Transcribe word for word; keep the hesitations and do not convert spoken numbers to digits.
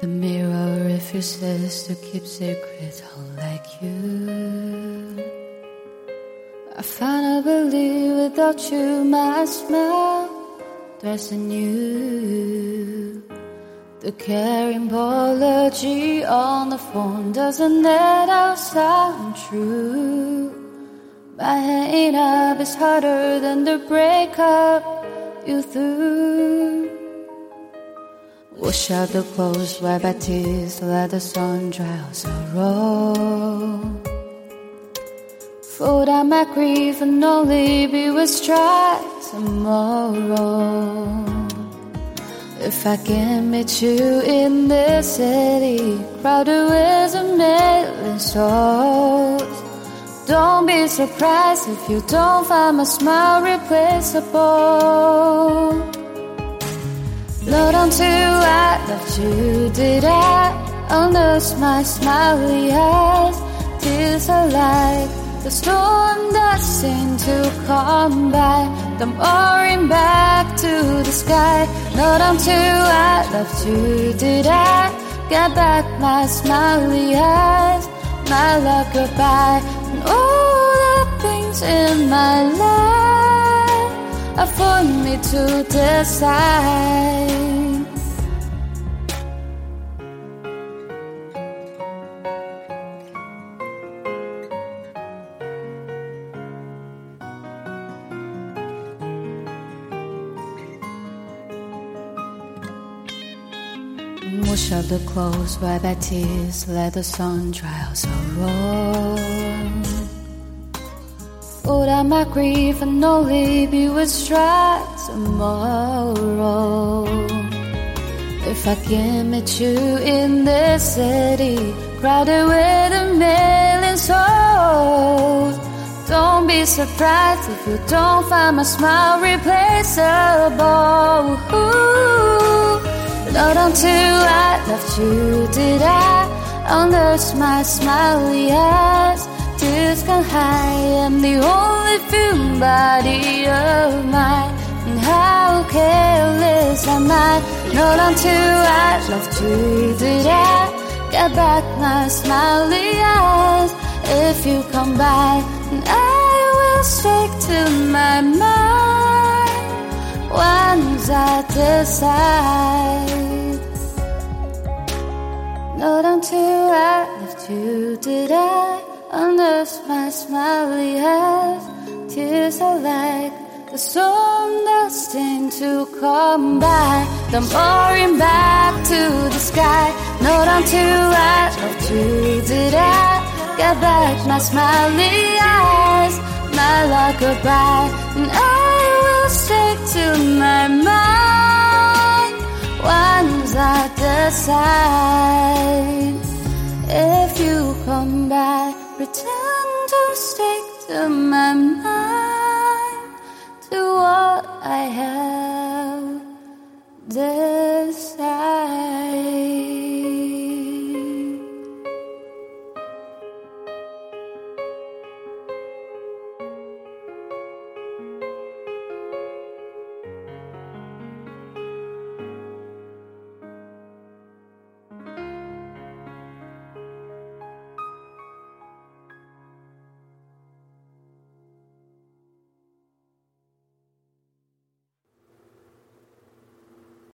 The mirror refuses to keep secrets like you. I finally believe without you my smile there's a new. The caring apology on the phone doesn't let out sound true. My hanging up is harder than the breakup you threw. Wash out the clothes, wipe my tears, let the sun dry our sorrow. Fold out my grief and only be with strife tomorrow. If I can meet you in this city, crowded with a million souls, don't be surprised if you don't find my smile replaceable. Not until I loved you did I unleash my smiley eyes. Tears are like the storm that seemed to come by, them pouring back to the sky. Not until I loved you did I get back my smiley eyes, my love goodbye, and all the things in my life are for me to decide. Wash up the clothes, wipe my tears, let the sun dry our sorrow. Fold out my grief and only be with strife tomorrow. If I can meet you in this city, crowded with a million souls, don't be surprised if you don't find my smile replaceable. Ooh. Not until I loved you did I unleash my smiley eyes. Tears can hide, I'm the only feeling body of mine. And how careless am I? Not until I loved you did I get back my smiley eyes. If you come by, and I will stick to my mind once I decide. Not until I left you did I unleash my smiley eyes. Tears are like the storm that seemed to come by, them pouring back to the sky. Not until I loved you did I get back my smiley eyes, my love goodbye, and I will stick to my mind once I decide. If you come by, pretend to stick to my mind, to what I have.